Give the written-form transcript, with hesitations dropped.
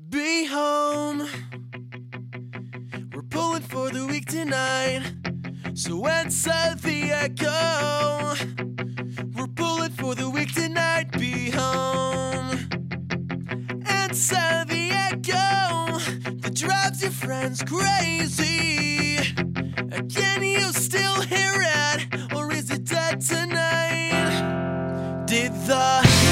Be home. We're pulling for the week tonight, so answer the echo. We're pulling for the week tonight. Be home. Answer the echo that drives your friends crazy. Can you still hear it, or is it dead tonight? Did the